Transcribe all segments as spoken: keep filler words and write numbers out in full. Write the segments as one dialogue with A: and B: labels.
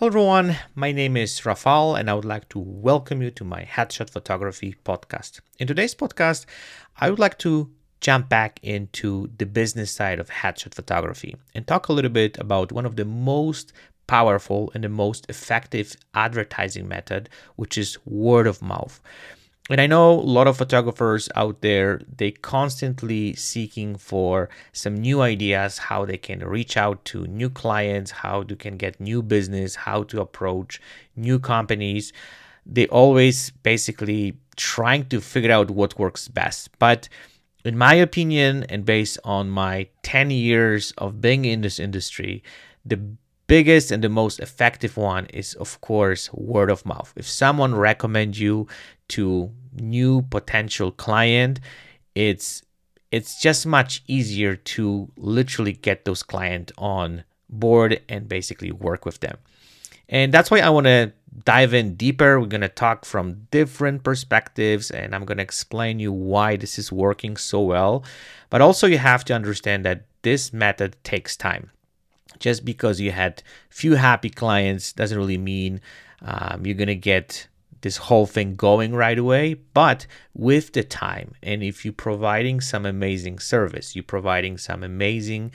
A: Hello everyone, my name is Rafal and I would like to welcome you to my Headshot Photography podcast. In today's podcast, I would like to jump back into the business side of headshot photography and talk a little bit about one of the most powerful and the most effective advertising method, which is word of mouth. And I know a lot of photographers out there, they constantly seeking for some new ideas, how they can reach out to new clients, how they can get new business, how to approach new companies. They always basically trying to figure out what works best. But in my opinion, and based on my ten years of being in this industry, the biggest and the most effective one is, of course, word of mouth. If someone recommends you to new potential client, it's it's just much easier to literally get those clients on board and basically work with them. And that's why I want to dive in deeper. We're going to talk from different perspectives and I'm going to explain you why this is working so well. But also you have to understand that this method takes time. Just because you had few happy clients doesn't really mean um, you're going to get this whole thing going right away. But with the time, and if you're providing some amazing service, you're providing some amazing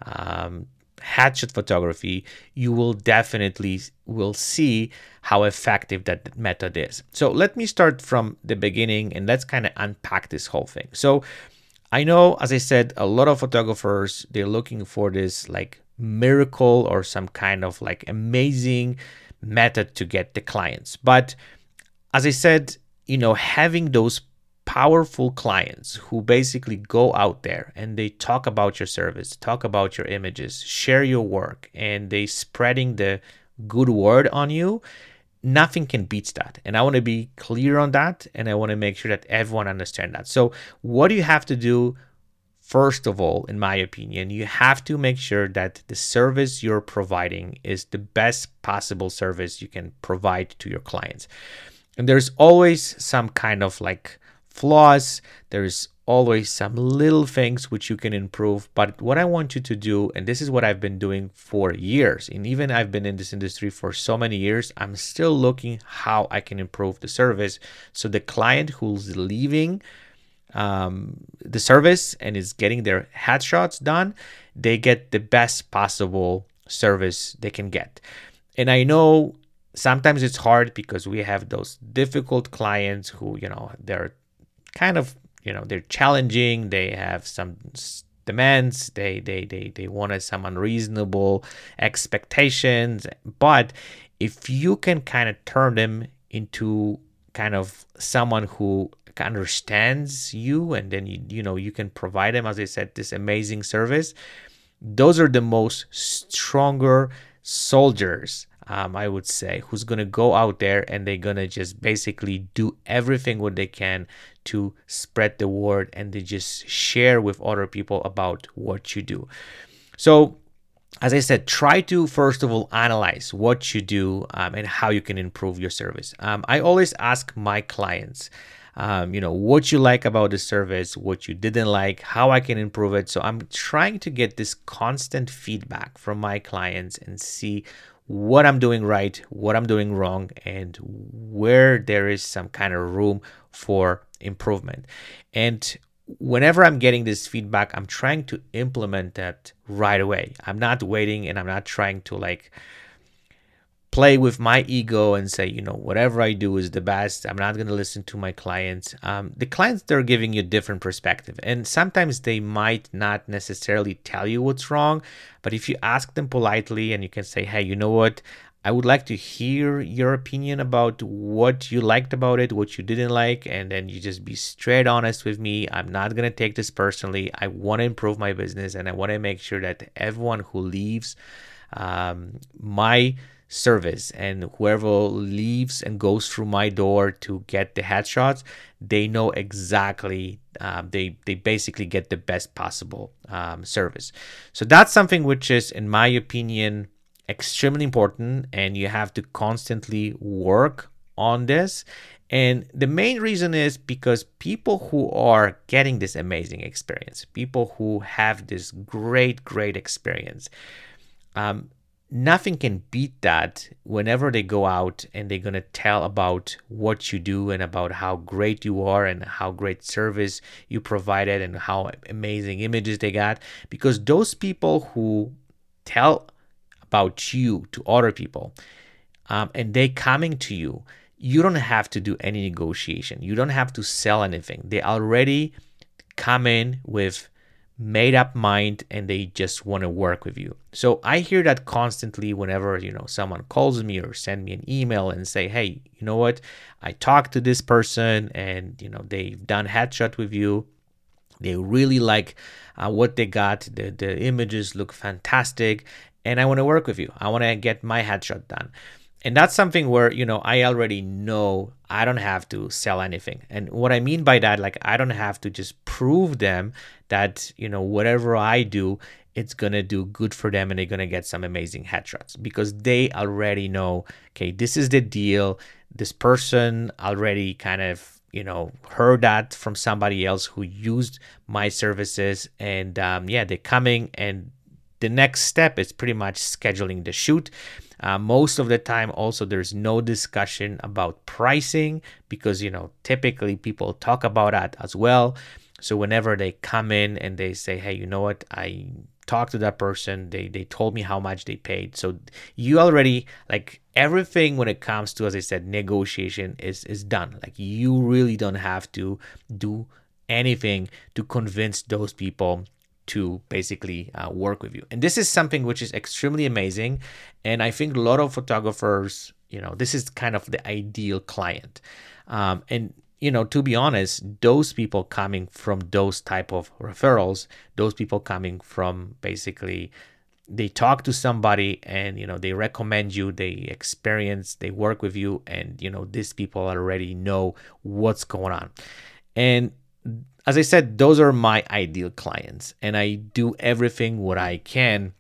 A: um, headshot photography, you will definitely will see how effective that method is. So let me start from the beginning and let's kind of unpack this whole thing. So I know, as I said, a lot of photographers, they're looking for this like miracle or some kind of like amazing method to get the clients. But as I said, you know, having those powerful clients who basically go out there and they talk about your service, talk about your images, share your work, and they spreading the good word on you, nothing can beat that. And I want to be clear on that. And I want to make sure that everyone understands that. So what do you have to do? First of all, in my opinion, you have to make sure that the service you're providing is the best possible service you can provide to your clients. And there's always some kind of like flaws. There's always some little things which you can improve. But what I want you to do, and this is what I've been doing for years, and even I've been in this industry for so many years, I'm still looking how I can improve the service. So the client who's leaving um, the service and is getting their headshots done, they get the best possible service they can get. And I know sometimes it's hard because we have those difficult clients who, you know, they're kind of, you know, they're challenging. They have some demands. They they they they wanted some unreasonable expectations. But if you can kind of turn them into kind of someone who understands you, and then you you know you can provide them, as I said, this amazing service, those are the most stronger soldiers, um, I would say, who's gonna go out there and they're gonna just basically do everything what they can to spread the word and they just share with other people about what you do. So as I said, try to first of all analyze what you do um, and how you can improve your service. um, I always ask my clients Um, you know, what you like about the service, what you didn't like, how I can improve it. So I'm trying to get this constant feedback from my clients and see what I'm doing right, what I'm doing wrong, and where there is some kind of room for improvement. And whenever I'm getting this feedback, I'm trying to implement that right away. I'm not waiting and I'm not trying to like play with my ego and say, you know, whatever I do is the best. I'm not going to listen to my clients. Um, the clients, they're giving you a different perspective. And sometimes they might not necessarily tell you what's wrong. But if you ask them politely and you can say, hey, you know what? I would like to hear your opinion about what you liked about it, what you didn't like. And then you just be straight honest with me. I'm not going to take this personally. I want to improve my business and I want to make sure that everyone who leaves um, my service and whoever leaves and goes through my door to get the headshots, they know exactly, um, they they basically get the best possible um, service. So that's something which is, in my opinion, extremely important, and you have to constantly work on this. And the main reason is because people who are getting this amazing experience, people who have this great, great experience, um, nothing can beat that whenever they go out and they're going to tell about what you do and about how great you are and how great service you provided and how amazing images they got. Because those people who tell about you to other people, um, and they coming to you, you don't have to do any negotiation. You don't have to sell anything. They already come in with made up mind and they just want to work with you. So I hear that constantly whenever, you know, someone calls me or send me an email and say, hey, you know what, I talked to this person and, you know, they've done headshot with you. They really like uh, what they got. The, the images look fantastic and I want to work with you. I want to get my headshot done. And that's something where, you know, I already know I don't have to sell anything. And what I mean by that, like, I don't have to just prove them that, you know, whatever I do, it's going to do good for them and they're going to get some amazing headshots because they already know, okay, this is the deal. This person already kind of, you know, heard that from somebody else who used my services. And um, yeah, they're coming, and the next step is pretty much scheduling the shoot. Uh, most of the time also there's no discussion about pricing because, you know, typically people talk about that as well. So whenever they come in and they say, hey, you know what, I talked to that person, they they told me how much they paid. So you already, like, everything when it comes to, as I said, negotiation is is done. Like, you really don't have to do anything to convince those people to basically uh, work with you. And this is something which is extremely amazing. And I think a lot of photographers, you know, this is kind of the ideal client. Um, and, you know, to be honest, those people coming from those type of referrals, those people coming from basically, they talk to somebody and, you know, they recommend you, they experience, they work with you, and, you know, these people already know what's going on. And as I said, those are my ideal clients, and I do everything what I can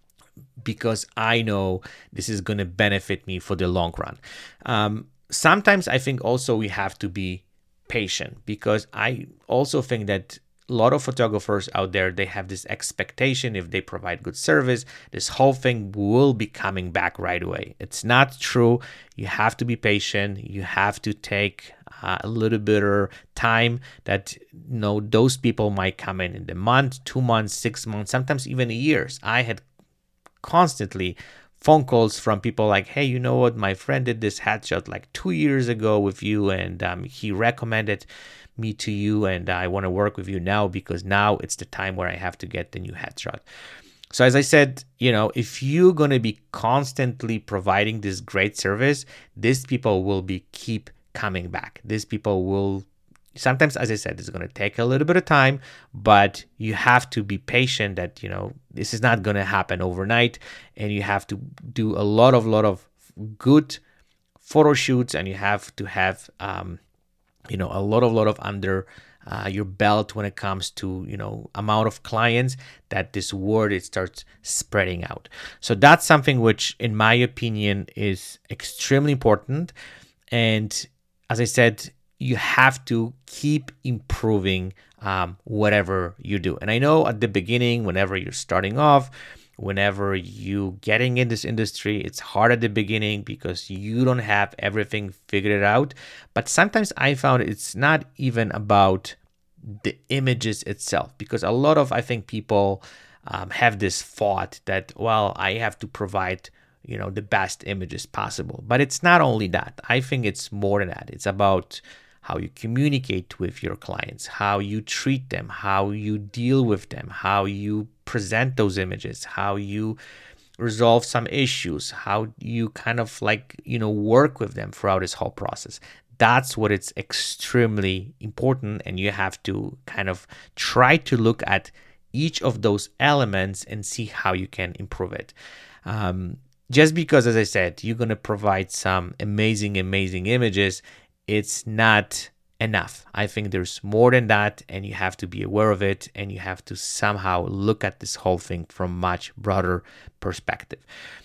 A: because I know this is going to benefit me for the long run. Um, sometimes I think also we have to be patient because I also think that a lot of photographers out there, they have this expectation if they provide good service, this whole thing will be coming back right away. It's not true. You have to be patient. You have to take Uh, a little bit of time that, you know, those people might come in in the month, two months, six months, sometimes even years. I had constantly phone calls from people like, hey, you know what, my friend did this headshot like two years ago with you, and um, he recommended me to you, and I want to work with you now because now it's the time where I have to get the new headshot. So as I said, you know, if you're going to be constantly providing this great service, these people will be keep coming back. These people will sometimes, as I said, it's going to take a little bit of time, but you have to be patient that, you know, this is not going to happen overnight, and you have to do a lot of, lot of good photo shoots, and you have to have, um, you know, a lot of, lot of under uh, your belt when it comes to, you know, amount of clients that this word, it starts spreading out. So that's something which, in my opinion, is extremely important. And as I said, you have to keep improving um, whatever you do. And I know at the beginning, whenever you're starting off, whenever you getting in this industry, it's hard at the beginning because you don't have everything figured out. But sometimes I found it's not even about the images itself, because a lot of, I think, people um, have this thought that, well, I have to provide, you know, the best images possible. But it's not only that. I think it's more than that. It's about how you communicate with your clients, how you treat them, how you deal with them, how you present those images, how you resolve some issues, how you kind of like, you know, work with them throughout this whole process. That's what it's extremely important. And you have to kind of try to look at each of those elements and see how you can improve it. Um, Just because, as I said, you're going to provide some amazing, amazing images, it's not enough. I think there's more than that, and you have to be aware of it, and you have to somehow look at this whole thing from much broader perspective.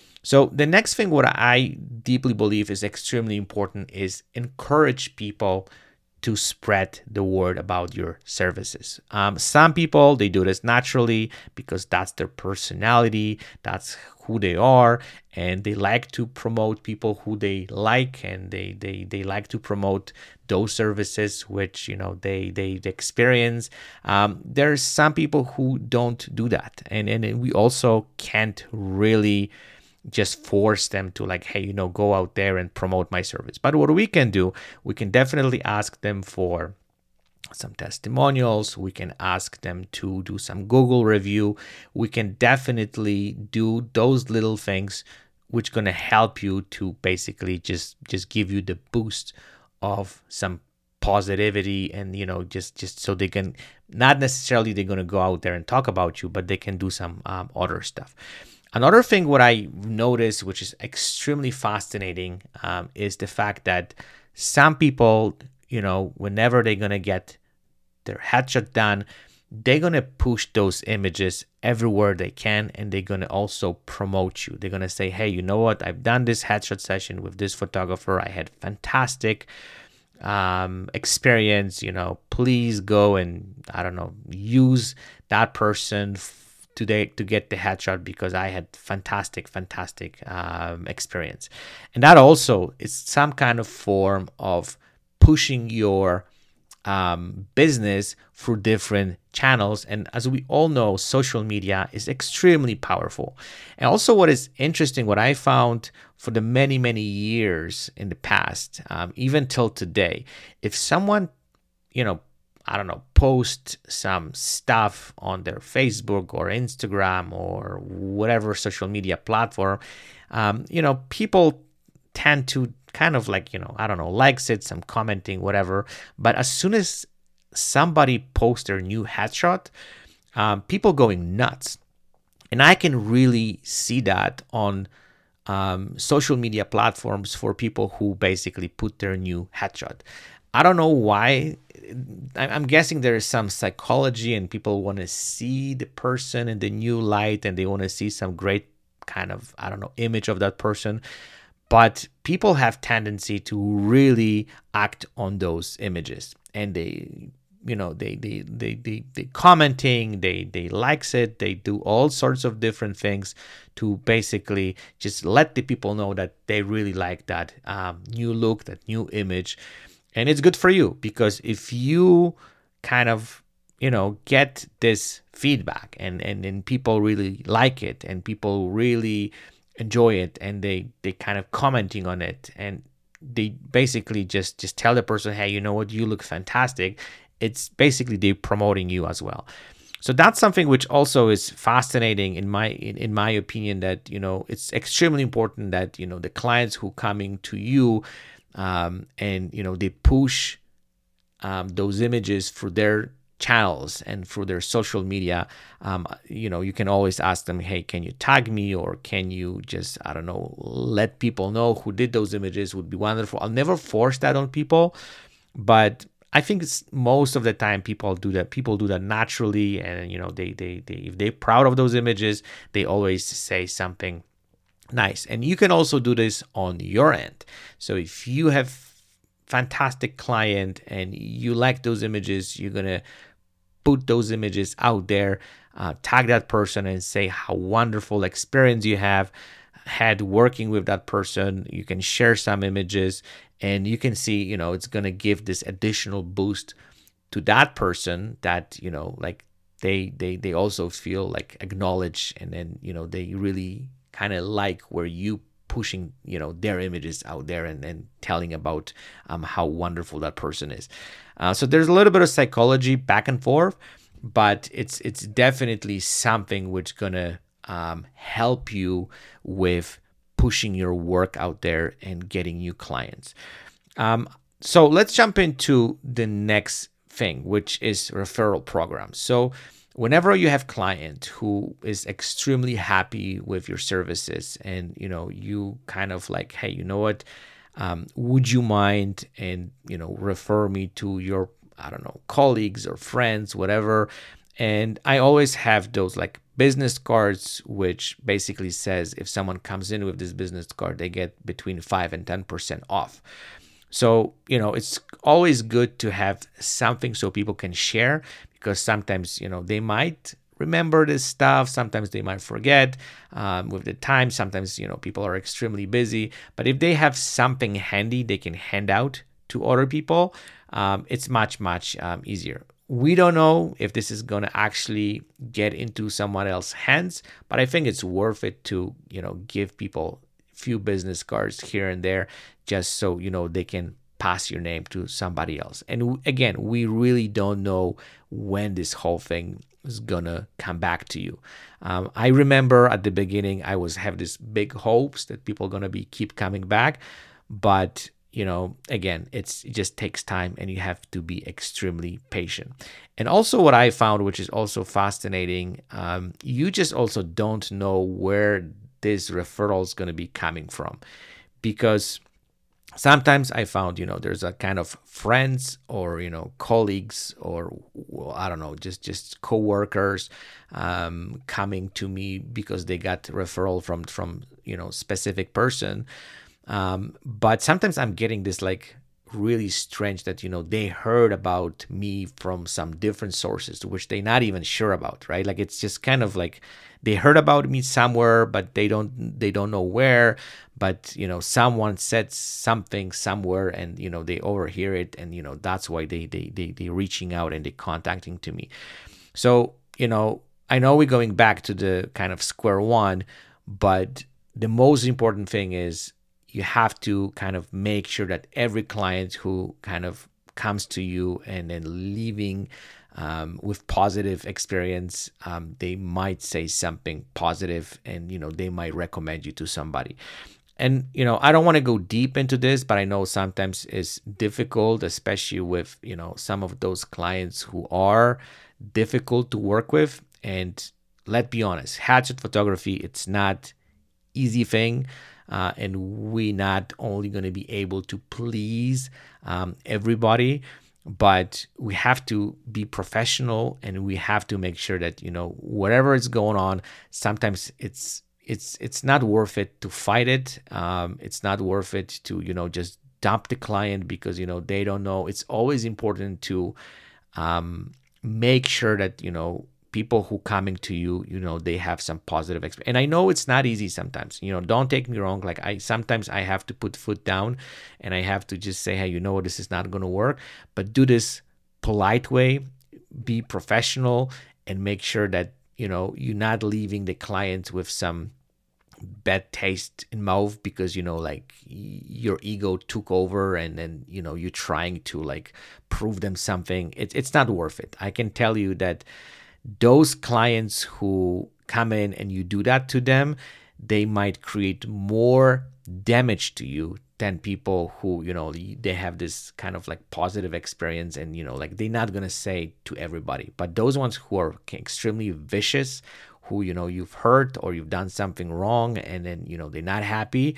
A: So the next thing, what I deeply believe is extremely important, is encourage people to spread the word about your services. Um, some people, they do this naturally because that's their personality, that's who they are, and they like to promote people who they like, and they they they like to promote those services which you know they they, they experience. Um, there's some people who don't do that, and and we also can't really just force them to like, hey, you know, go out there and promote my service. But what we can do, we can definitely ask them for some testimonials. We can ask them to do some Google review. We can definitely do those little things which going to help you to basically just just give you the boost of some positivity, and you know just just so they can, not necessarily they're going to go out there and talk about you, but they can do some um, other stuff. Another thing what I noticed, which is extremely fascinating, um, is the fact that some people, you know, whenever they're going to get their headshot done, they're going to push those images everywhere they can, and they're going to also promote you. They're going to say, hey, you know what? I've done this headshot session with this photographer. I had fantastic um, experience. You know, please go and, I don't know, use that person today to get the headshot because I had fantastic, fantastic um, experience. And that also is some kind of form of pushing your um, business through different channels. And as we all know, social media is extremely powerful. And also what is interesting, what I found for the many, many years in the past, um, even till today, if someone, you know, I don't know, post some stuff on their Facebook or Instagram or whatever social media platform, um, you know, people tend to kind of like, you know, I don't know, likes it, some commenting, whatever. But as soon as somebody posts their new headshot, um, people going nuts. And I can really see that on um, social media platforms for people who basically put their new headshot. I don't know why. I'm guessing there is some psychology and people want to see the person in the new light and they want to see some great kind of, I don't know, image of that person. But people have tendency to really act on those images, and they, you know, they they they they, they commenting, they they likes it, they do all sorts of different things to basically just let the people know that they really like that um, new look, that new image. And it's good for you, because if you kind of, you know, get this feedback and, and, and people really like it and people really enjoy it and they, they kind of commenting on it and they basically just, just tell the person, hey, you know what, you look fantastic. It's basically they promoting you as well. So that's something which also is fascinating in my in, in my opinion, that, you know, it's extremely important that, you know, the clients who coming to you Um, and, you know, they push um, those images through their channels and through their social media. Um, you know, you can always ask them, hey, can you tag me, or can you just, I don't know, let people know who did those images? Would be wonderful. I'll never force that on people, but I think it's most of the time people do that. People do that naturally, and, you know, they they they if they're proud of those images, they always say something nice. And you can also do this on your end. So if you have fantastic client and you like those images, you're gonna put those images out there, uh, tag that person and say how wonderful experience you have had working with that person. You can share some images and you can see, you know, it's gonna give this additional boost to that person that, you know, like they they they also feel like acknowledged, and then, you know, they really kind of like where you pushing, you know, their images out there and, and telling about um, how wonderful that person is. Uh, so there's a little bit of psychology back and forth, but it's it's definitely something which gonna um, help you with pushing your work out there and getting new clients. Um, so let's jump into the next thing, which is referral programs. So whenever you have client who is extremely happy with your services and, you know, you kind of like, hey, you know what, um, would you mind and, you know, refer me to your, I don't know, colleagues or friends, whatever. And I always have those like business cards, which basically says if someone comes in with this business card, they get between five and ten percent off. So, you know, it's always good to have something so people can share, because sometimes, you know, they might remember this stuff. Sometimes they might forget um, with the time. Sometimes, you know, people are extremely busy. But if they have something handy they can hand out to other people, um, it's much, much um, easier. We don't know if this is going to actually get into someone else's hands, but I think it's worth it to, you know, give people a few business cards here and there just so, you know, they can pass your name to somebody else. And again, we really don't know when this whole thing is gonna come back to you. Um, I remember at the beginning, I was have this big hopes that people are gonna be keep coming back, but you know, again, it's it just takes time, and you have to be extremely patient. And also, what I found, which is also fascinating, um, you just also don't know where this referral is gonna be coming from, because sometimes I found, you know, there's a kind of friends or, you know, colleagues or, well, I don't know, just just coworkers um, coming to me because they got referral from from you know specific person. Um, but sometimes I'm getting this like really strange that, you know, they heard about me from some different sources, which they're not even sure about, right? Like it's just kind of like they heard about me somewhere, but they don't they don't know where. But, you know, someone said something somewhere and, you know, they overhear it. And, you know, that's why they they they they reaching out and they contacting to me. So, you know, I know we're going back to the kind of square one, but the most important thing is you have to kind of make sure that every client who kind of comes to you and then leaving um, with positive experience, um, they might say something positive and, you know, they might recommend you to somebody. And, you know, I don't want to go deep into this, but I know sometimes it's difficult, especially with, you know, some of those clients who are difficult to work with. And let's be honest, headshot photography, it's not easy thing. Uh, and we're not only going to be able to please um, everybody, but we have to be professional, and we have to make sure that, you know, whatever is going on, sometimes it's it's it's not worth it to fight it. Um, it's not worth it to, you know, just dump the client because, you know, they don't know. It's always important to um, make sure that, you know, people who coming to you, you know, they have some positive experience. And I know it's not easy sometimes, you know, don't take me wrong. Like I, sometimes I have to put foot down and I have to just say, hey, you know, this is not going to work, but do this polite way, be professional, and make sure that, you know, you're not leaving the client with some bad taste in mouth because, you know, like your ego took over and then, you know, you're trying to like prove them something. It, it's not worth it. I can tell you that those clients who come in and you do that to them, they might create more damage to you than people who, you know, they have this kind of like positive experience and, you know, like they're not going to say to everybody. But those ones who are extremely vicious, who, you know, you've hurt or you've done something wrong and then, you know, they're not happy.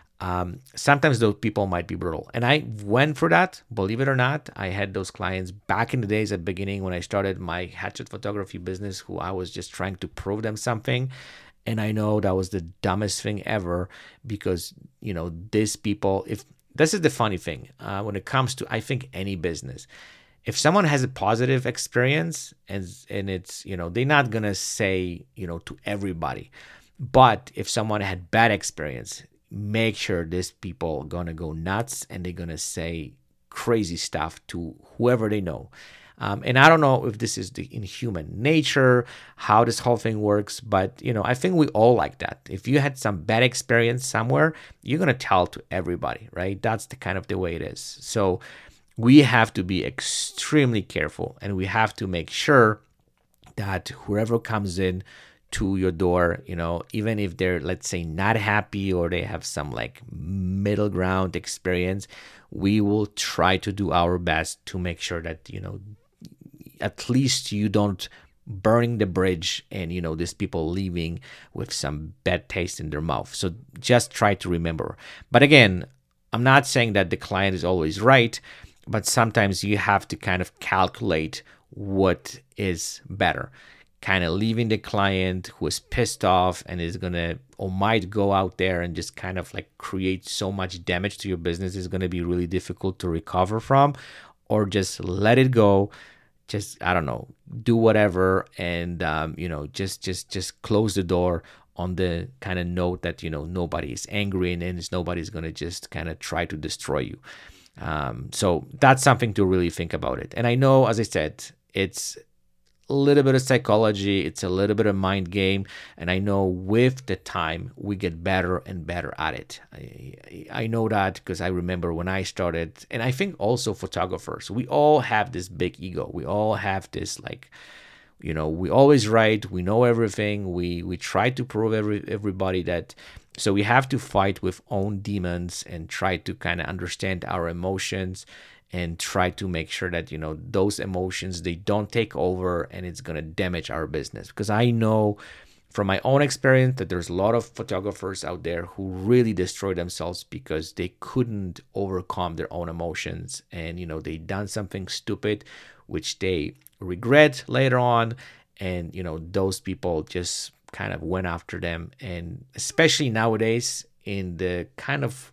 A: Um, sometimes those people might be brutal. And I went through that, believe it or not. I had those clients back in the days at the beginning when I started my headshot photography business who I was just trying to prove them something. And I know that was the dumbest thing ever because, you know, these people, if this is the funny thing, uh, when it comes to, I think, any business, if someone has a positive experience and, and it's, you know, they're not going to say, you know, to everybody. But if someone had bad experience, make sure these people are gonna go nuts and they're gonna say crazy stuff to whoever they know. Um, and I don't know if this is the in human nature, how this whole thing works, but you know, I think we all like that. If you had some bad experience somewhere, you're gonna tell to everybody, right? That's the kind of the way it is. So we have to be extremely careful, and we have to make sure that whoever comes in to your door, you know, even if they're, let's say, not happy or they have some like middle ground experience, we will try to do our best to make sure that, you know, at least you don't burning the bridge and, you know, these people leaving with some bad taste in their mouth. So just try to remember. But again, I'm not saying that the client is always right, but sometimes you have to kind of calculate what is better. Kind of leaving the client who is pissed off and is going to or might go out there and just kind of like create so much damage to your business is going to be really difficult to recover from, or just let it go, just I don't know, do whatever, and um, you know, just just just close the door on the kind of note that, you know, nobody is angry and it's nobody's gonna just kind of try to destroy you. Um, so that's something to really think about it. And I know, as I said, it's a little bit of psychology, it's a little bit of mind game, and I know with the time we get better and better at it. I, I know that because I remember when I started, and I think also photographers, we all have this big ego. We all have this, like, you know, we always right, we know everything, we we try to prove every everybody that. So we have to fight with own demons and try to kind of understand our emotions and try to make sure that, you know, those emotions, they don't take over and it's going to damage our business. Because I know from my own experience that there's a lot of photographers out there who really destroy themselves because they couldn't overcome their own emotions, and, you know, they done something stupid which they regret later on, and, you know, those people just kind of went after them. And especially nowadays in the kind of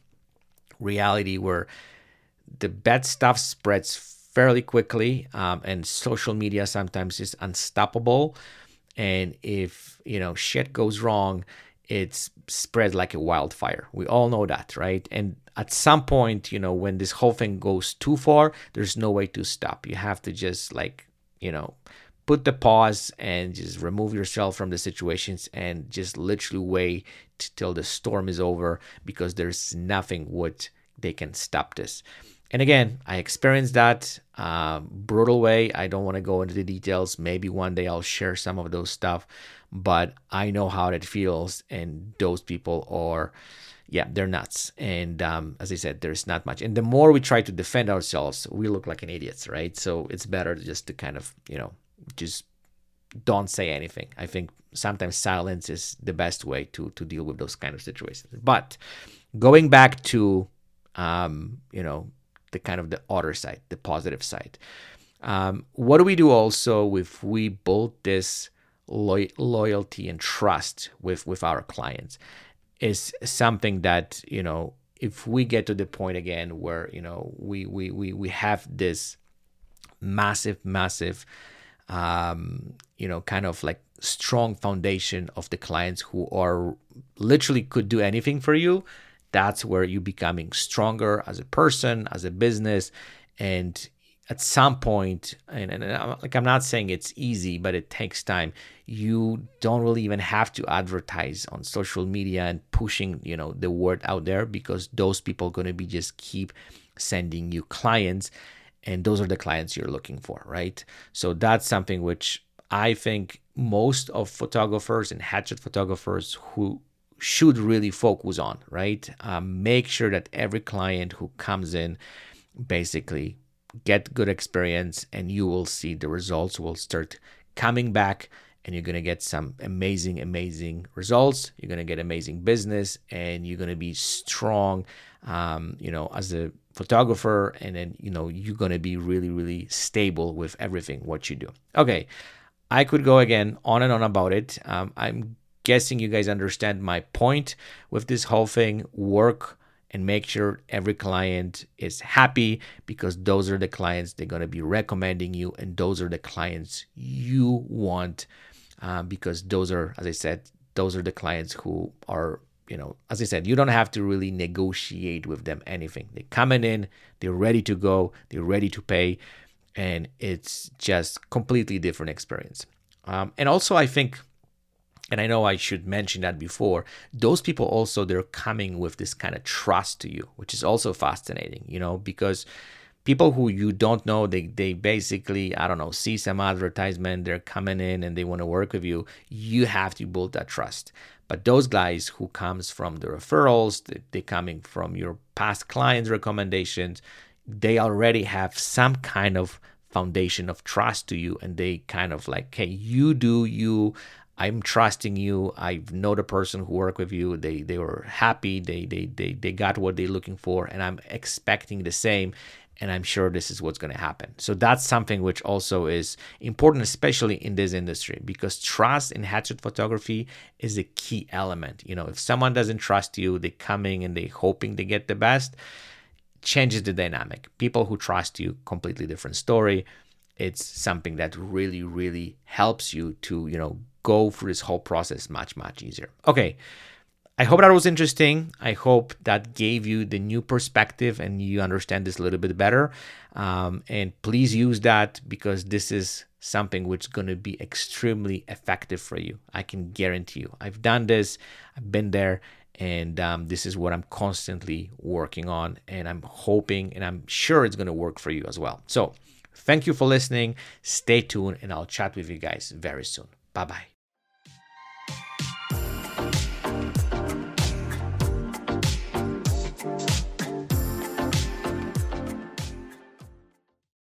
A: reality where the bad stuff spreads fairly quickly, um, and social media sometimes is unstoppable, and if, you know, shit goes wrong, it's spread like a wildfire. We all know that, right? And at some point, you know, when this whole thing goes too far, there's no way to stop. You have to just, like, you know, put the pause and just remove yourself from the situations and just literally wait till the storm is over, because there's nothing what they can stop this. And again, I experienced that uh, brutal way. I don't want to go into the details. Maybe one day I'll share some of those stuff, but I know how that feels. And those people are, yeah, they're nuts. And um, as I said, there's not much. And the more we try to defend ourselves, we look like an idiots, right? So it's better just to kind of, you know, just don't say anything. I think sometimes silence is the best way to to deal with those kind of situations. But going back to, um, you know, the kind of the other side, the positive side. Um, what do we do also if we build this lo- loyalty and trust with, with our clients? Is something that, you know, if we get to the point again where, you know, we we we, we have this massive, massive, um, you know, kind of like strong foundation of the clients who are literally could do anything for you, that's where you're becoming stronger as a person, as a business. And at some point, and, and I'm, like I'm not saying it's easy, but it takes time. You don't really even have to advertise on social media and pushing, you know, the word out there, because those people are going to be just keep sending you clients, and those are the clients you're looking for, right? So that's something which I think most of photographers and headshot photographers who should really focus on, right? Um, make sure that every client who comes in basically get good experience, and you will see the results will start coming back, and you're going to get some amazing, amazing results. You're going to get amazing business, and you're going to be strong, um, you know, as a photographer. And then, you know, you're going to be really, really stable with everything, what you do. Okay. I could go again on and on about it. Um, I'm guessing you guys understand my point with this whole thing. Work and make sure every client is happy, because those are the clients they're going to be recommending you, and those are the clients you want, um, because those are, as I said, those are the clients who are, you know, as I said, you don't have to really negotiate with them anything. They're coming in, they're ready to go, they're ready to pay, and it's just completely different experience. Um, and also, I think, and I know I should mention that before, those people also, they're coming with this kind of trust to you, which is also fascinating, you know, because people who you don't know, they they basically, I don't know, see some advertisement, they're coming in and they want to work with you. You have to build that trust. But those guys who comes from the referrals, they, they coming from your past clients' recommendations, they already have some kind of foundation of trust to you, and they kind of like, hey, you do you, I'm trusting you, I know the person who worked with you, they they were happy, they they they they got what they're looking for, and I'm expecting the same, and I'm sure this is what's going to happen. So that's something which also is important, especially in this industry, because trust in headshot photography is a key element. You know, if someone doesn't trust you, they're coming and they hoping they get the best, changes the dynamic. People who trust you, completely different story. it's something that really, really helps you to, you know, go through this whole process much, much easier. Okay. I hope that was interesting. I hope that gave you the new perspective and you understand this a little bit better. Um, and please use that, because this is something which is going to be extremely effective for you. I can guarantee you. I've done this. I've been there. And um, this is what I'm constantly working on. And I'm hoping and I'm sure it's going to work for you as well. So thank you for listening. Stay tuned and I'll chat with you guys very soon. Bye-bye.